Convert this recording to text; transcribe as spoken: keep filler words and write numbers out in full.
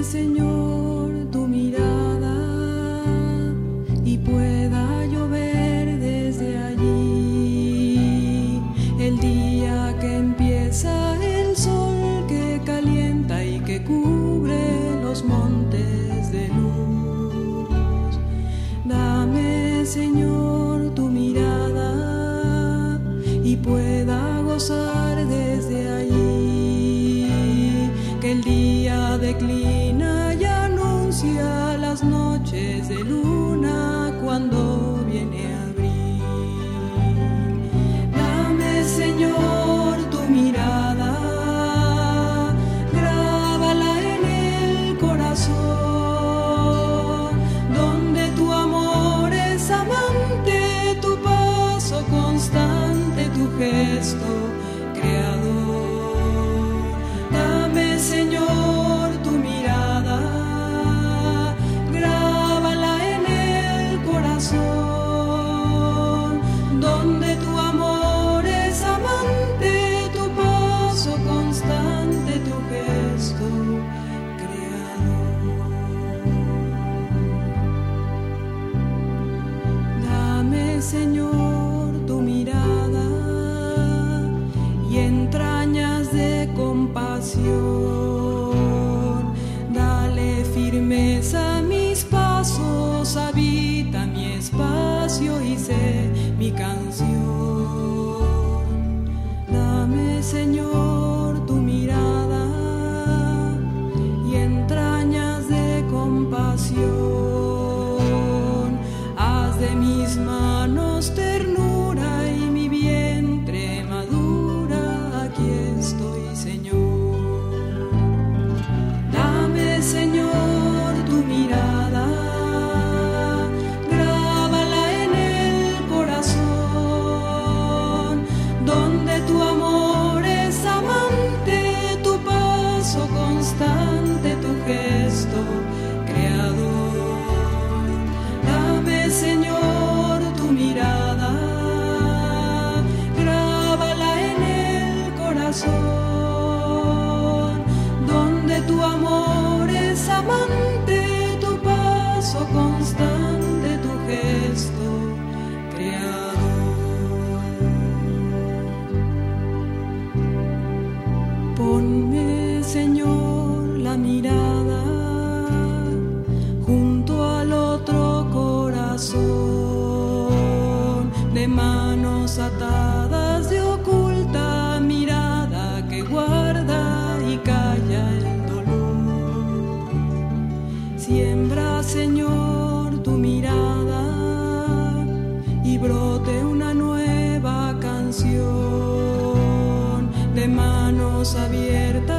Señor, tu mirada y pueda llover desde allí. El día que empieza el sol que calienta y que cubre los montes de luz. Dame, Señor, tu mirada y pueda gozar desde allí. Que el día declina y anuncia las noches de luna cuando viene abril. Dame, Señor, tu mirada, grábala en el corazón, donde tu amor es amante, tu paso constante, tu gesto creador. Dame, Señor, tu mirada, grábala en el corazón, donde tu amor es amante, tu paso constante, tu gesto creador. Dame, Señor, tu mirada y entrañas de compasión. Dale firmeza a mis pasos, habita mi espacio y sé mi canción. Dame, Señor, tu mirada y entrañas de compasión. Haz de mis manos ternura y mi vientre madura. Aquí estoy, Señor. Dame, Señor, tu mirada, grábala en el corazón, donde tu amor es amante, tu paso constante, tu gesto creador. Dame, Señor, tu mirada, grábala en el corazón, donde tu amor es amante, tu paso constante, tu gesto creador. Ponme, Señor, la mirada junto al otro corazón, de manos atadas, de oculta mirada que guarda y calla el dolor. Siembra, Señor, tu mirada y brote una nueva canción, de manos abiertas